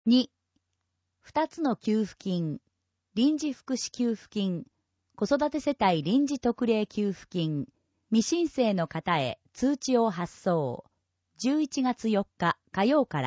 2、2つの給付金、臨時福祉給付金、子育て世帯臨時特例給付金、未申請の方へ通知を発送。11月4日火曜から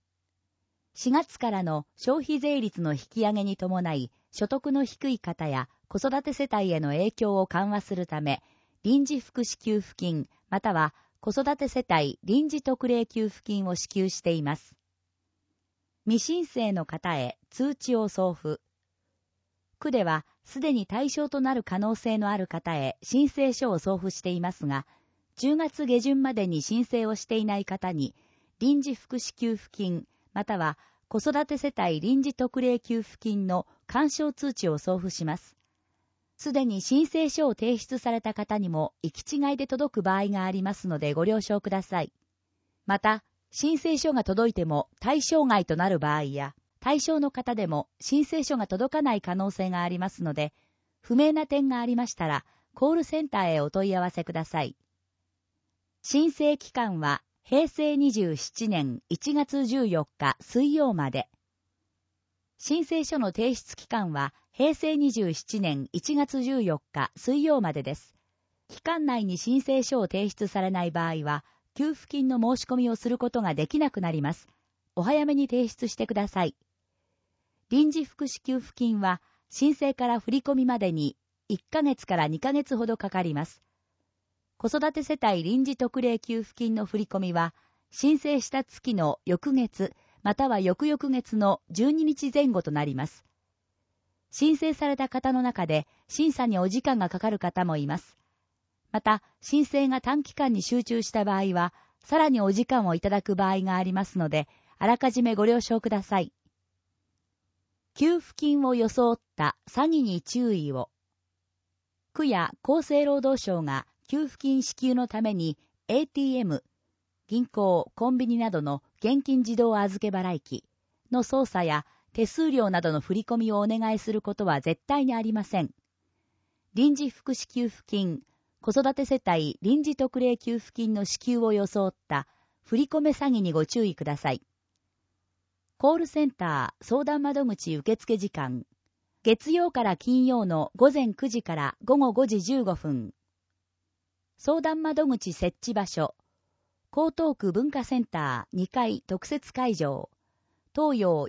。4月からの消費税率の引き上げに伴い、所得の低い方や子育て世帯への影響を緩和するため、臨時福祉給付金または子育て世帯臨時特例給付金を支給しています。未申請の方へ通知を送付。区ではすでに対象となる可能性のある方へ申請書を送付していますが、10月下旬までに申請をしていない方に、臨時福祉給付金または子育て世帯臨時特例給付金の勧奨通知を送付します。すでに申請書を提出された方にも行き違いで届く場合がありますのでご了承ください。また、申請書が届いても対象外となる場合や、対象の方でも申請書が届かない可能性がありますので、不明な点がありましたら、コールセンターへお問い合わせください。申請期間は平成27年1月14日水曜まで。申請書の提出期間は平成27年1月14日水曜までです。期間内に申請書を提出されない場合は、給付金の申し込みをすることができなくなります。お早めに提出してください。臨時福祉給付金は申請から振り込みまでに1ヶ月から2ヶ月ほどかかります。子育て世帯臨時特例給付金の振り込みは申請した月の翌月または翌々月の12日前後となります。申請された方の中で審査にお時間がかかる方もいます。また、申請が短期間に集中した場合は、さらにお時間をいただく場合がありますので、あらかじめご了承ください。給付金を装った詐欺に注意を。区や厚生労働省が給付金支給のために ATM、銀行、コンビニなどの現金自動預け払い機の操作や手数料などの振り込みをお願いすることは絶対にありません。臨時福祉給付金、子育て世帯臨時特例給付金の支給を装った振り込め詐欺にご注意ください。コールセンター相談窓口受付時間。月曜から金曜の午前9時から午後5時15分。相談窓口設置場所。江東区文化センター2階特設会場。東洋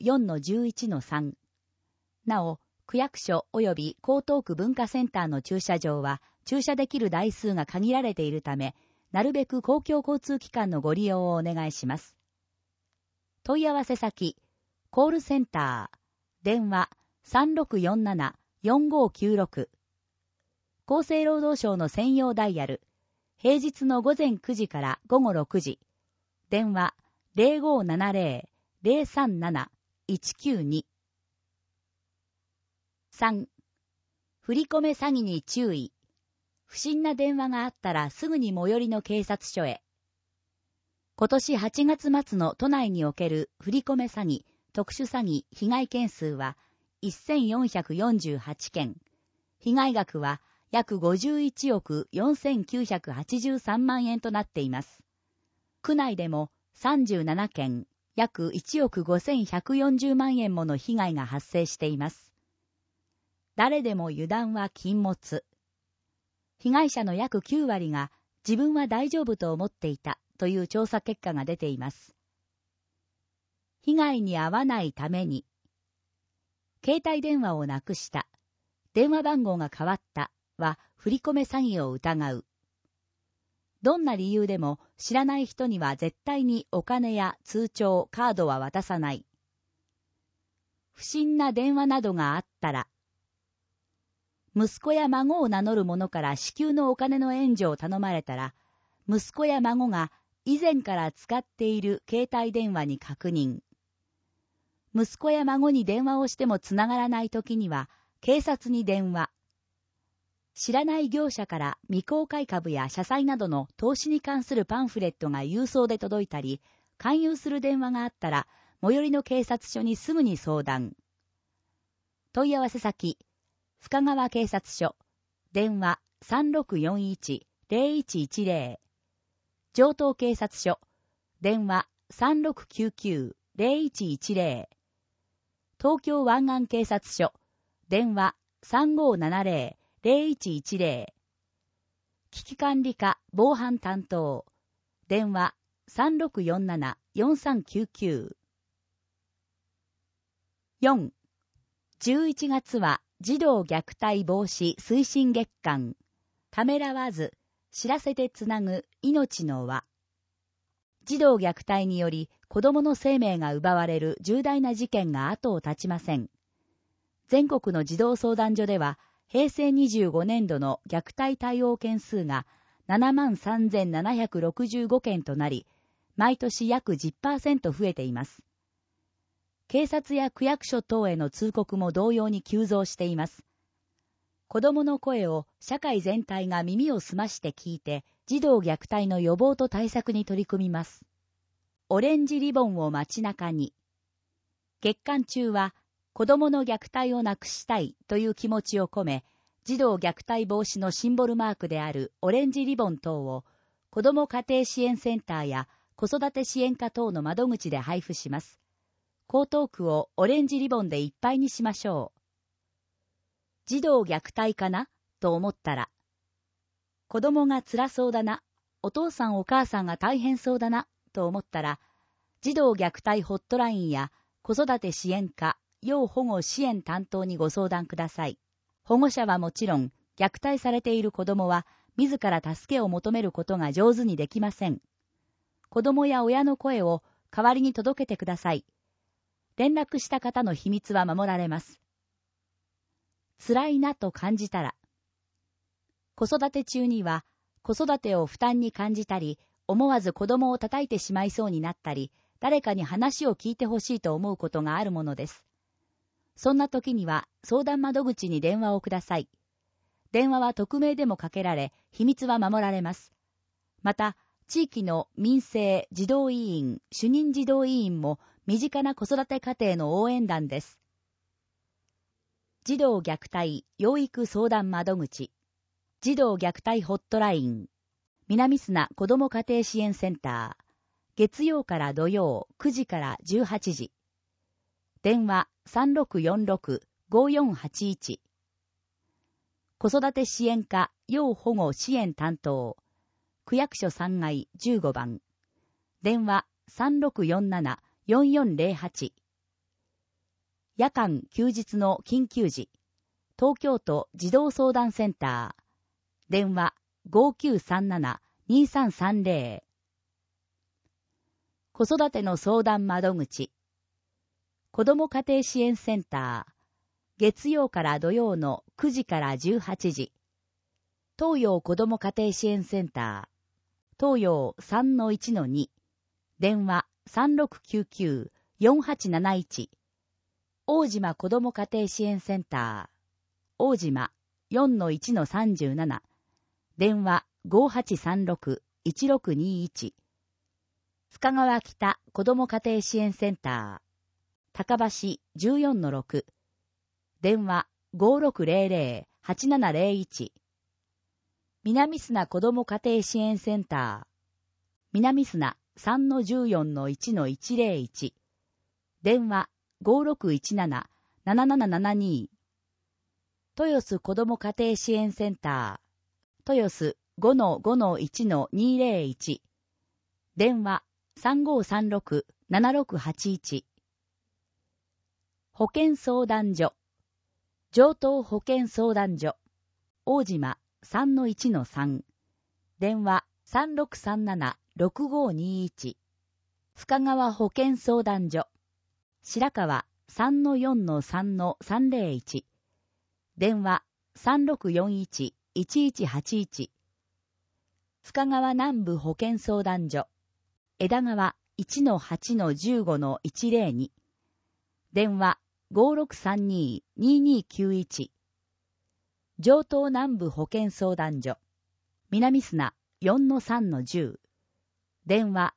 4-11-3。なお、区役所及び江東区文化センターの駐車場は駐車できる台数が限られているため、なるべく公共交通機関のご利用をお願いします。問い合わせ先、コールセンター、電話 3647-4596。厚生労働省の専用ダイヤル、平日の午前9時から午後6時、電話 0570-037-192。3. 振り込め詐欺に注意。不審な電話があったらすぐに最寄りの警察署へ。今年8月末の都内における振り込め詐欺、特殊詐欺被害件数は1448件。被害額は約51億4983万円となっています。区内でも37件、約1億5140万円もの被害が発生しています。誰でも油断は禁物。被害者の約9割が自分は大丈夫と思っていたという調査結果が出ています。被害に遭わないために、携帯電話をなくした、電話番号が変わったは振り込め詐欺を疑う。どんな理由でも知らない人には絶対にお金や通帳、カードは渡さない。不審な電話などがあったら、息子や孫を名乗る者から支給のお金の援助を頼まれたら、息子や孫が以前から使っている携帯電話に確認。息子や孫に電話をしてもつながらないときには、警察に電話。知らない業者から未公開株や社債などの投資に関するパンフレットが郵送で届いたり、勧誘する電話があったら、最寄りの警察署にすぐに相談。問い合わせ先、深川警察署、電話 3641-0110。城東警察署、電話 3699-0110。 東京湾岸警察署、電話 3570-0110。危機管理課防犯担当、電話 3647-4399。4. 11月は児童虐待防止推進月間。ためらわず、知らせてつなぐ命の輪。児童虐待により子供の生命が奪われる重大な事件が後を絶ちません。全国の児童相談所では、平成25年度の虐待対応件数が 73,765 件となり、毎年約 10% 増えています。警察や区役所等への通告も同様に急増しています。子供の声を社会全体が耳を澄まして聞いて、児童虐待の予防と対策に取り組みます。オレンジリボンを街中に。月間中は、子供の虐待をなくしたいという気持ちを込め、児童虐待防止のシンボルマークであるオレンジリボン等を、子供家庭支援センターや子育て支援課等の窓口で配布します。江東区をオレンジリボンでいっぱいにしましょう。児童虐待かなと思ったら、子供が辛そうだな、お父さんお母さんが大変そうだな、と思ったら、児童虐待ホットラインや子育て支援課、要保護支援担当にご相談ください。保護者はもちろん、虐待されている子供は、自ら助けを求めることが上手にできません。子供や親の声を代わりに届けてください。連絡した方の秘密は守られます。辛いなと感じたら、子育て中には子育てを負担に感じたり、思わず子供を叩いてしまいそうになったり、誰かに話を聞いてほしいと思うことがあるものです。そんな時には相談窓口に電話をください。電話は匿名でもかけられ、秘密は守られます。また、地域の民生児童委員、主任児童委員も身近な子育て家庭の応援団です。児童虐待養育相談窓口、児童虐待ホットライン、南砂子ども家庭支援センター、月曜から土曜9時から18時。電話 3646-5481。子育て支援課要保護支援担当、区役所3階15番。電話 3647-4408。夜間休日の緊急時、東京都児童相談センター。電話 5937-2330。子育ての相談窓口。子ども家庭支援センター。月曜から土曜の9時から18時。東洋子ども家庭支援センター。東洋 3-1-2。電話 3699-4871。大島子ども家庭支援センター。大島 4-1-37。電話 5836-1621。深川北子ども家庭支援センター。高橋 14-6。電話 5600-8701。南砂子ども家庭支援センター。南砂 3-14-1-101。電話 5617-7772。豊洲子ども家庭支援センター。豊洲 5-5-1-201。電話 3536-7681。保健相談所。上東保健相談所。大島 3-1-3。電話 3637-6521。深川保健相談所。白川 3-4-3-301。電話 3641-1181。深川南部保健相談所。枝川 1-8-15-102。電話 5632-2291。上東南部保健相談所。南砂 4-3-10。電話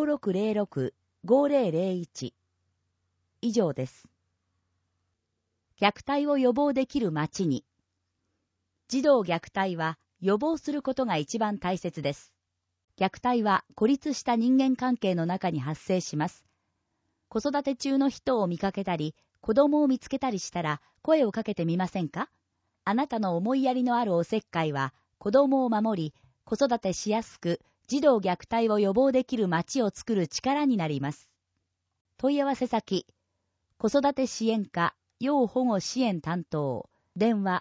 5606-5001。以上です。虐待を予防できる町に。児童虐待は予防することが一番大切です。虐待は孤立した人間関係の中に発生します。子育て中の人を見かけたり、 子供を見つけたりしたら声をかけてみませんか？あなたの思いやりのあるおせっかいは子供を守り、子育てしやすく、児童虐待を予防できる街を作る力になります。問い合わせ先、子育て支援課、要保護支援担当、電話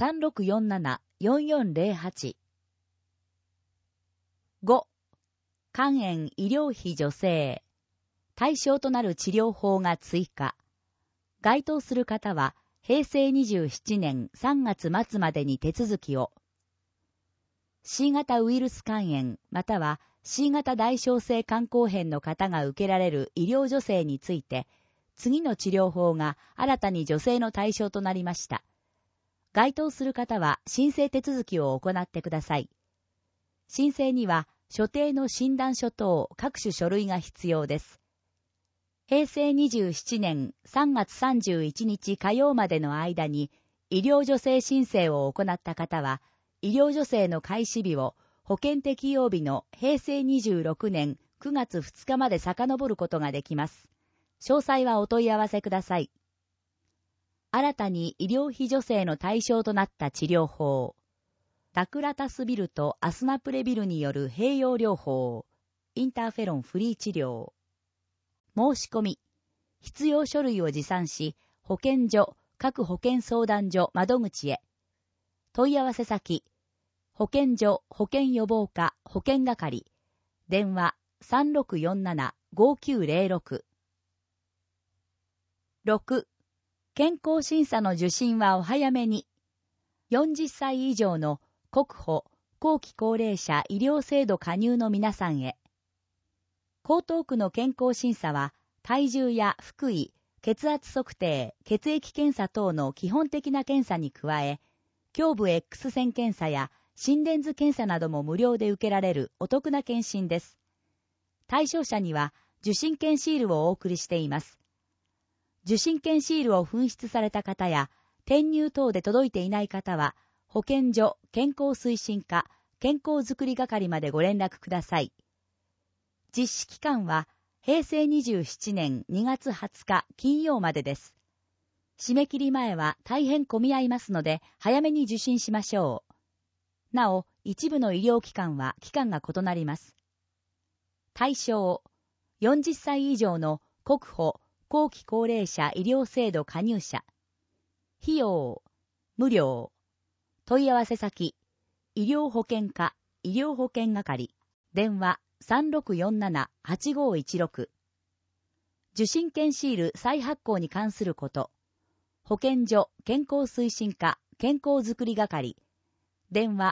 3647-4408。5. 肝炎医療費助成。対象となる治療法が追加。該当する方は、平成27年3月末までに手続きを。C 型ウイルス肝炎または C 型大小性肝硬変の方が受けられる医療助成について、次の治療法が新たに助成の対象となりました。該当する方は申請手続きを行ってください。申請には所定の診断書等各種書類が必要です。平成27年3月31日火曜までの間に医療助成申請を行った方は、医療助成の開始日を保険適用日の平成26年9月2日まで遡ることができます。詳細はお問い合わせください。新たに医療費助成の対象となった治療法。タクラタスビルとアスナプレビルによる併用療法。インターフェロンフリー治療。申し込み。必要書類を持参し、保健所、各保健相談所窓口へ。問い合わせ先。保健所、保健予防課、保健係。電話 3647-5906。6. 健康審査の受診はお早めに。40歳以上の国保、後期高齢者医療制度加入の皆さんへ。江東区の健康審査は、体重や腹囲、血圧測定、血液検査等の基本的な検査に加え、胸部 X 線検査や心電図検査なども無料で受けられるお得な検診です。対象者には受診券シールをお送りしています。受診券シールを紛失された方や、転入等で届いていない方は、保健所、健康推進課、健康づくり係までご連絡ください。実施期間は、平成27年2月20日金曜までです。締め切り前は大変混み合いますので、早めに受診しましょう。なお、一部の医療機関は期間が異なります。対象、40歳以上の国保、後期高齢者医療制度加入者。費用、無料。問い合わせ先、医療保険課、医療保険係。電話3647-8516。受診券シール再発行に関すること。保健所健康推進課健康づくり係。電話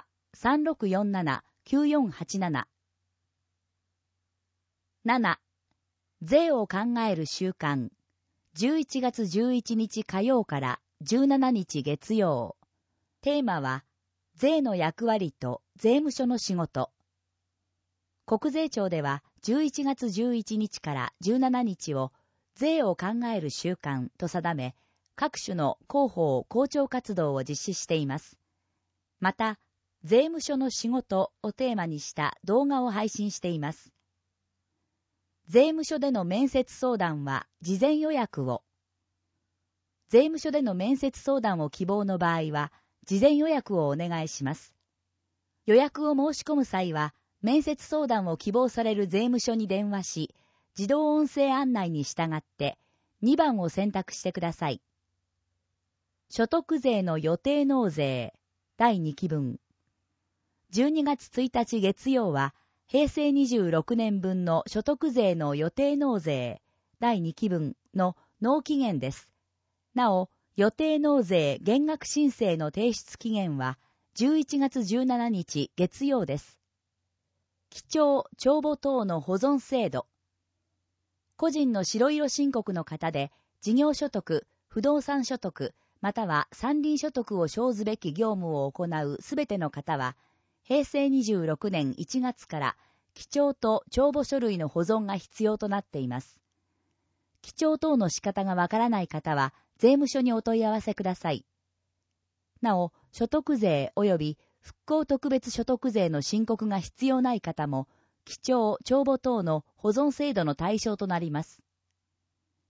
3647-9487。7. 税を考える習慣。11月11日火曜から17日月曜。テーマは、税の役割と税務署の仕事。国税庁では11月11日から17日を税を考える週間と定め、各種の広報・公聴活動を実施しています。また、税務署の仕事をテーマにした動画を配信しています。税務署での面接相談は事前予約を。税務署での面接相談を希望の場合は、事前予約をお願いします。予約を申し込む際は、面接相談を希望される税務署に電話し、自動音声案内に従って2番を選択してください。所得税の予定納税第2期分。12月1日月曜は平成26年分の所得税の予定納税第2期分の納期限です。なお、予定納税減額申請の提出期限は11月17日月曜です。記帳・帳簿等の保存制度。個人の白色申告の方で、事業所得、不動産所得、または山林所得を生ずべき業務を行うすべての方は、平成26年1月から記帳と帳簿書類の保存が必要となっています。記帳等の仕方がわからない方は、税務署にお問い合わせください。なお、所得税及び復興特別所得税の申告が必要ない方も、記帳・帳簿等の保存制度の対象となります。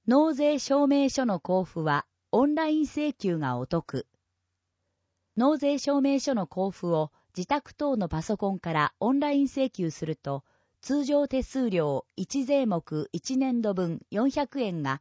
納税証明書の交付はオンライン請求がお得。納税証明書の交付を自宅等のパソコンからオンライン請求すると、通常手数料1税目1年度分400円が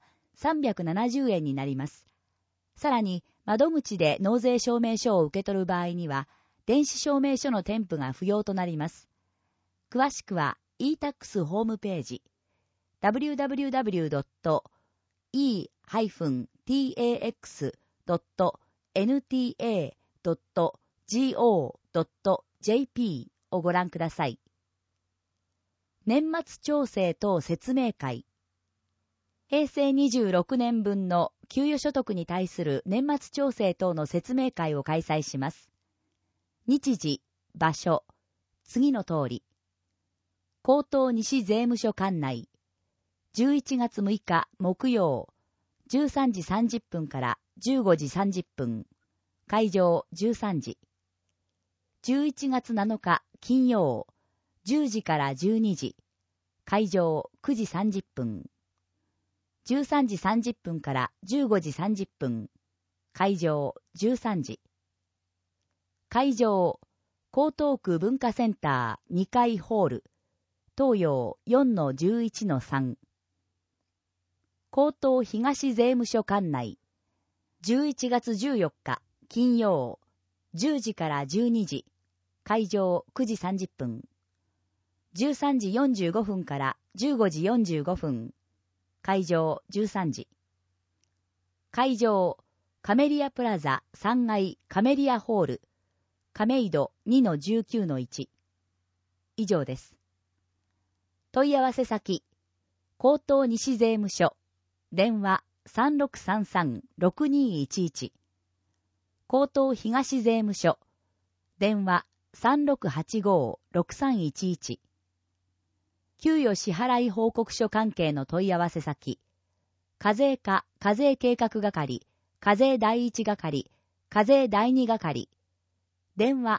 370円になります。さらに、窓口で納税証明書を受け取る場合には、電子証明書の添付が不要となります。詳しくは e-tax ホームページ、www.e-tax.nta.go.jp をご覧ください。年末調整等説明会。平成26年分の給与所得に対する年末調整等の説明会を開催します。日時、場所、次の通り。江東西税務署管内。11月6日木曜、13時30分から15時30分。会場13時。11月7日金曜、10時から12時。会場9時30分。13時30分から15時30分。会場13時。会場、江東区文化センター2階ホール、東洋 4-11-3。江東東税務署管内、11月14日金曜、10時から12時。会場9時30分。13時45分から15時45分。会場13時。会場、カメリアプラザ3階カメリアホール、亀戸 2-19-1。以上です。問い合わせ先、江東西税務署、電話 3633-6211。江東東税務署、電話 3685-6311。給与支払い報告書関係の問い合わせ先、課税課課税計画係、課税第一係、課税第二係、電話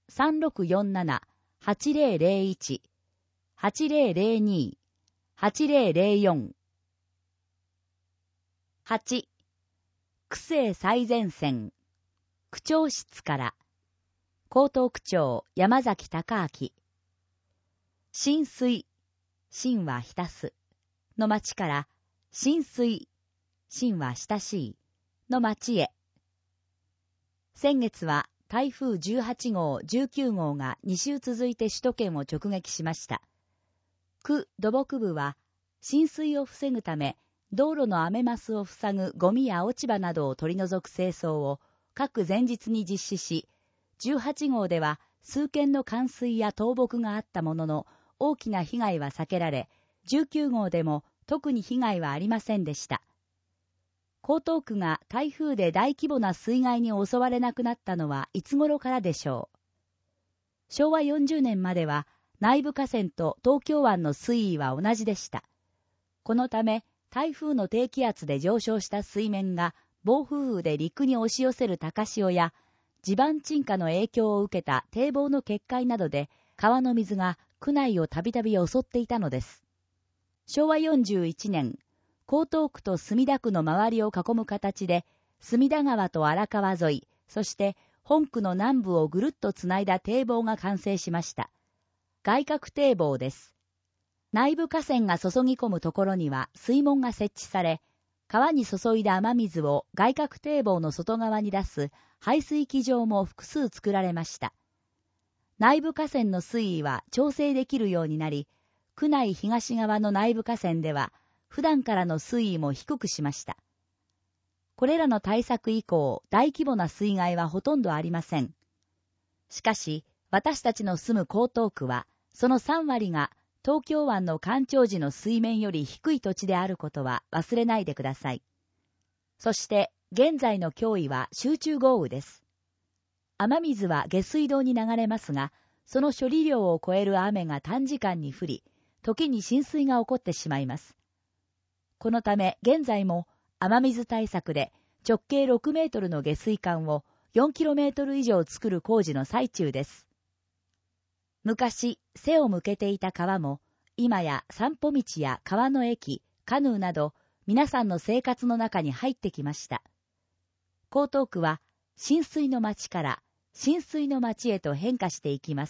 3647-8001、8002、8004。8、区政最前線、区長室から、江東区長山崎隆明。浸水、浸は浸す、の町から、浸水、浸は親しい、の町へ。先月は台風18号、19号が2週続いて首都圏を直撃しました。区土木部は、浸水を防ぐため、道路の雨マスを塞ぐゴミや落ち葉などを取り除く清掃を各前日に実施し、18号では数件の冠水や倒木があったものの、大きな被害は避けられ、19号でも特に被害はありませんでした。江東区が台風で大規模な水害に襲われなくなったのはいつ頃からでしょう。昭和40年までは内部河川と東京湾の水位は同じでした。このため台風の低気圧で上昇した水面が暴風雨で陸に押し寄せる高潮や地盤沈下の影響を受けた堤防の決壊などで川の水が区内をたびたび襲っていたのです。昭和41年、江東区と墨田区の周りを囲む形で、墨田川と荒川沿い、そして本区の南部をぐるっとつないだ堤防が完成しました。外郭堤防です。内部河川が注ぎ込むところには水門が設置され、川に注いだ雨水を外郭堤防の外側に出す排水機場も複数作られました。内部河川の水位は調整できるようになり、区内東側の内部河川では、普段からの水位も低くしました。これらの対策以降、大規模な水害はほとんどありません。しかし、私たちの住む江東区は、その3割が東京湾の干潮時の水面より低い土地であることは忘れないでください。そして、現在の脅威は集中豪雨です。雨水は下水道に流れますが、その処理量を超える雨が短時間に降り、時に浸水が起こってしまいます。このため現在も雨水対策で直径6メートルの下水管を4キロメートル以上作る工事の最中です。昔背を向けていた川も今や散歩道や川の駅、カヌーなど皆さんの生活の中に入ってきました。江東区は浸水の町から浸水の町へと変化していきます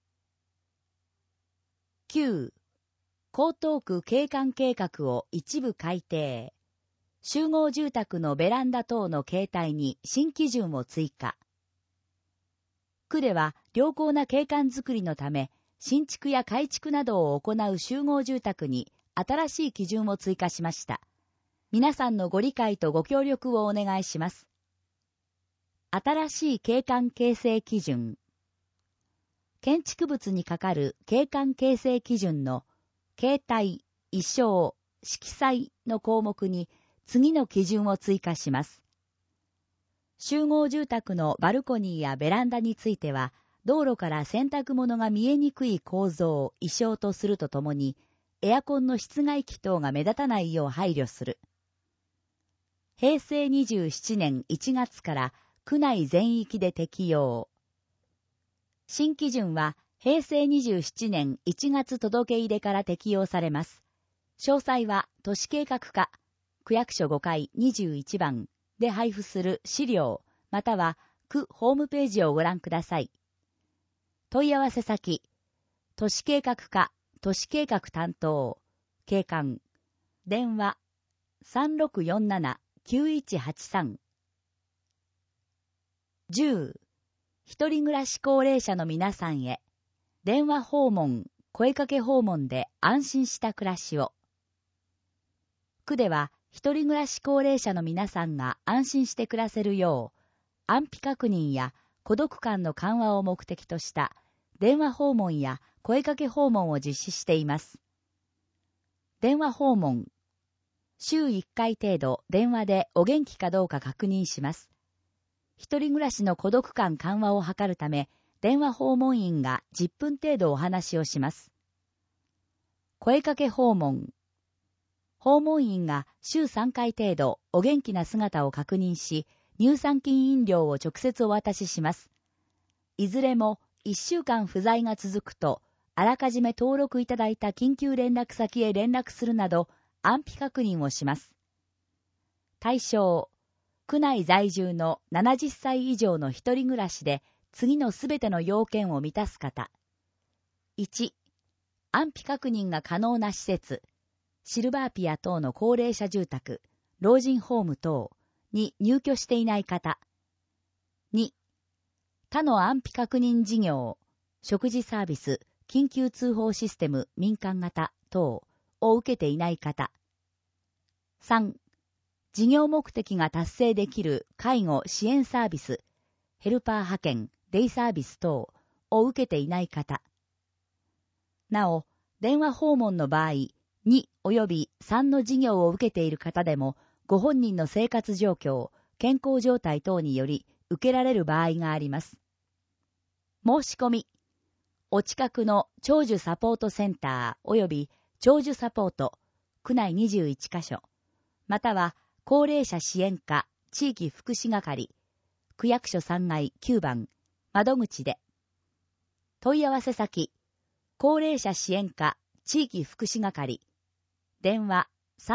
。9. 江東区景観計画を一部改定。集合住宅のベランダ等の形態に新基準を追加。区では良好な景観づくりのため、新築や改築などを行う集合住宅に新しい基準を追加しました。皆さんのご理解とご協力をお願いします。新しい景観形成基準。建築物にかかる景観形成基準の形態、意匠、色彩の項目に次の基準を追加します。集合住宅のバルコニーやベランダについては、道路から洗濯物が見えにくい構造、意匠とするとともに、エアコンの室外機等が目立たないよう配慮する。平成27年1月から区内全域で適用。新基準は平成27年1月届け入れから適用されます。詳細は都市計画課、区役所5階21番で配布する資料、または区ホームページをご覧ください。問い合わせ先、都市計画課、都市計画担当、景観、電話、3647-9183。10. 一人暮らし高齢者の皆さんへ、電話訪問、声かけ訪問で安心した暮らしを。区では、一人暮らし高齢者の皆さんが安心して暮らせるよう、安否確認や孤独感の緩和を目的とした電話訪問や声かけ訪問を実施しています。電話訪問。週1回程度電話でお元気かどうか確認します。一人暮らしの孤独感緩和を図るため、電話訪問員が10分程度お話をします。声かけ訪問。訪問員が週3回程度お元気な姿を確認し、乳酸菌飲料を直接お渡しします。いずれも1週間不在が続くと、あらかじめ登録いただいた緊急連絡先へ連絡するなど、安否確認をします。対象、区内在住の70歳以上の一人暮らしで、次のすべての要件を満たす方。1、安否確認が可能な施設、シルバーピア等の高齢者住宅、老人ホーム等に入居していない方。2、他の安否確認事業、食事サービス、緊急通報システム民間型等を受けていない方。3、事業目的が達成できる介護支援サービス、ヘルパー派遣、デイサービス等を受けていない方。なお、電話訪問の場合、2及び3の事業を受けている方でも、ご本人の生活状況、健康状態等により受けられる場合があります。申し込み。お近くの長寿サポートセンター及び長寿サポート、区内21カ所、または高齢者支援課地域福祉係、区役所3階9番、窓口で。問い合わせ先、高齢者支援課地域福祉係、電話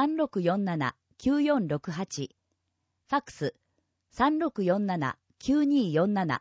3647-9468、ファックス3647-9247。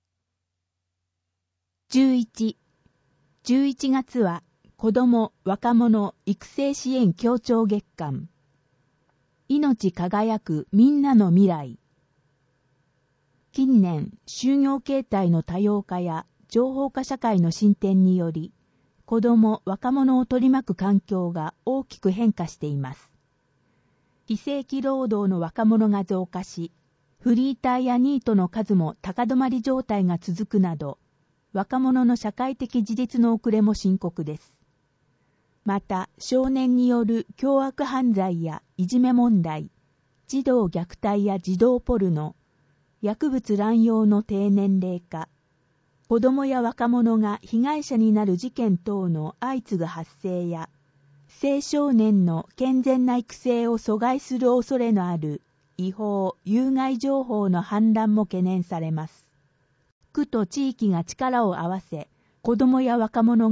11月は子ども・若者育成支援協調月間。命輝くみんなの未来。近年、就業形態の多様化や情報化社会の進展により、子ども・若者を取り巻く環境が大きく変化しています。非正規労働の若者が増加し、フリーターやニートの数も高止まり状態が続くなど、若者の社会的自立の遅れも深刻です。また、少年による凶悪犯罪やいじめ問題、児童虐待や児童ポルノ、薬物乱用の低年齢化、子どもや若者が被害者になる事件等の相次ぐ発生や、青少年の健全な育成を阻害する恐れのある違法・有害情報の氾濫も懸念されます。区と地域が力を合わせ、子どもや若者が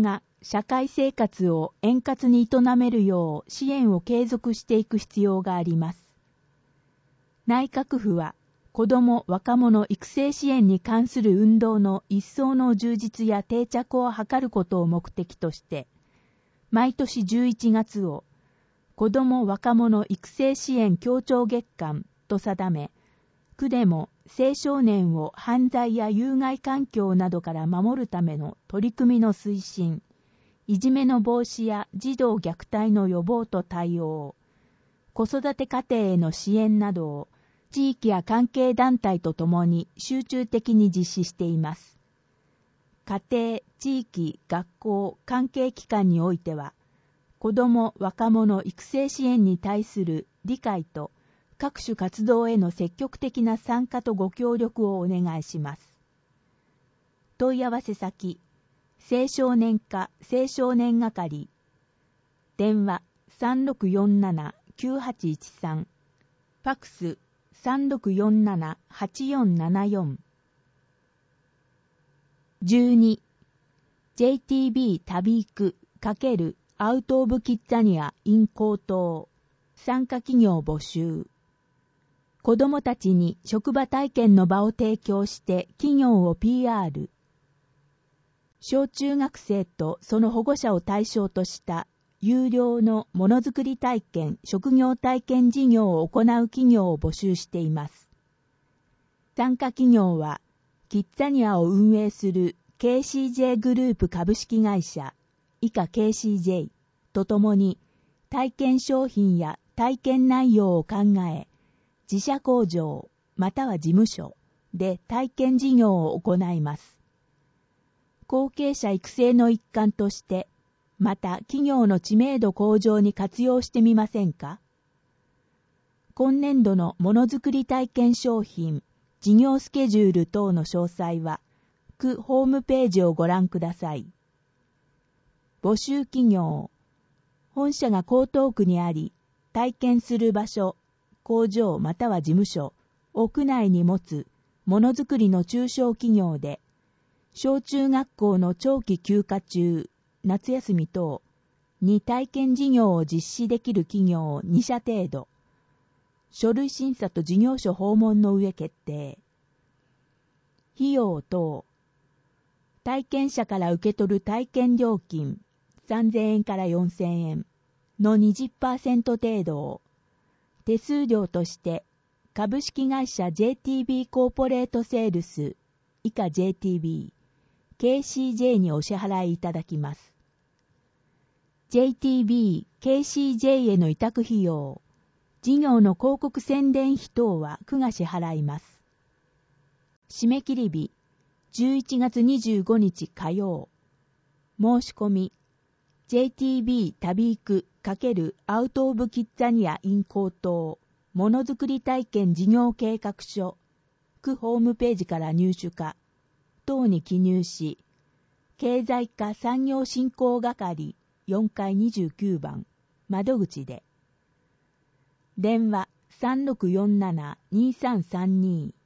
社会生活を円滑に営めるよう支援を継続していく必要があります。内閣府は、子ども・若者育成支援に関する運動の一層の充実や定着を図ることを目的として、毎年11月を、子ども・若者育成支援協調月間と定め、区でも青少年を犯罪や有害環境などから守るための取り組みの推進、いじめの防止や児童虐待の予防と対応、子育て家庭への支援などを地域や関係団体とともに集中的に実施しています。家庭、地域、学校、関係機関においては、子ども・若者育成支援に対する理解と各種活動への積極的な参加とご協力をお願いします。問い合わせ先、青少年課青少年係、電話 3647-9813、ファクス 3647-8474。12. JTB 旅行く×アウトオブキッザニア in 高等参加企業募集。子どもたちに職場体験の場を提供して企業を PR。小中学生とその保護者を対象とした有料のものづくり体験、職業体験事業を行う企業を募集しています。参加企業は、キッザニアを運営する KCJ グループ株式会社、以下 KCJ とともに、体験商品や体験内容を考え、自社工場または事務所で体験事業を行います。後継者育成の一環として、また企業の知名度向上に活用してみませんか？今年度のものづくり体験商品、事業スケジュール等の詳細は、区ホームページをご覧ください。募集企業、本社が江東区にあり、体験する場所、工場または事務所、屋内に持つものづくりの中小企業で、小中学校の長期休暇中、夏休み等に体験事業を実施できる企業2社程度、書類審査と事業所訪問の上決定。費用等、体験者から受け取る体験料金3000円から4000円の 20% 程度を、手数料として株式会社 JTB コーポレートセールス以下 JTB、KCJ にお支払いいただきます。JTB、KCJ への委託費用、事業の広告宣伝費等は区が支払います。締め切り日、11月25日火曜。申し込み、JTB 旅行く×アウトオブキッザニア in 高等ものづくり体験事業計画書、区ホームページから入手か、等に記入し、経済課産業振興係4階29番、窓口で。電話 3647-2332